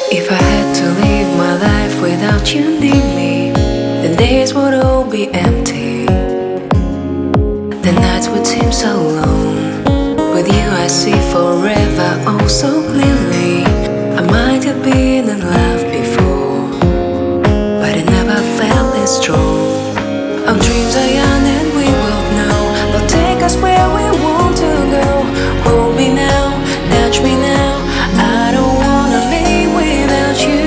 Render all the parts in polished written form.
If I had to live my life without you near me, then days would all be empty. The nights would seem so long. With you I see forever oh so clearly. I might have been in love before, but it never felt this strong. Our dreams are young and we both know they'll take us where we want to go. Hold me now, touch me now, I don't wanna live without you.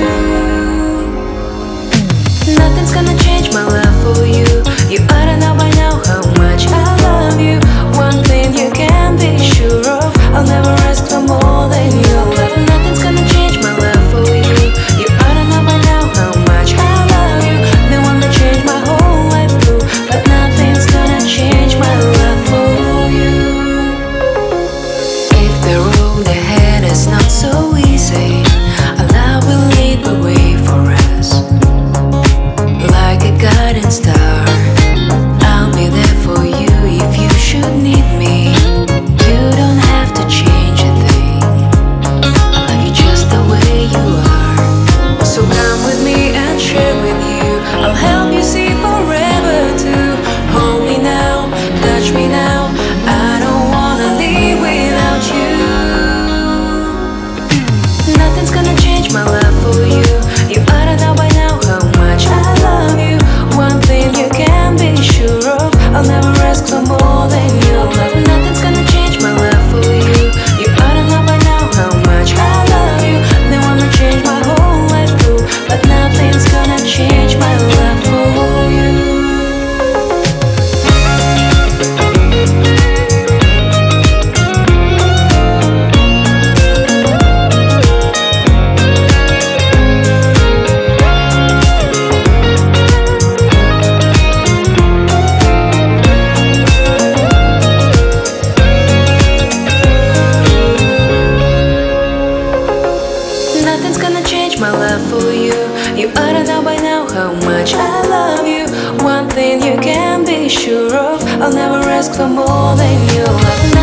Nothing's gonna change my love for you. You ought to know by now how much I love you. One thing you can be sure of, I'll never ask for more than your love. Nothing's gonna change my love for you. You ought to know by now how much I love you. They wanna change my whole life through, but nothing's gonna change my love for you. If the road ahead is not so easy, Allah will lead the way for us. Like a guiding star, I'll be there for you if you should need me. You don't have to change a thing, I love you just the way you are. So come with me and share with you, I'll help you see forever too. Hold me now, touch me now, I don't wanna live without you. Nothing's gonna change my love for you. You ought to know by now how much I love you. One thing you can be sure of, I'll never ask for more than your love. Nothing's gonna change my love for you. You ought to know by now how much I love you. They wanna change my whole life through, but nothing's gonna change my love for you. Nothing's gonna change my love for you. You ought to know by now how much I love you. One thing you can be sure of, I'll never ask for more than your love.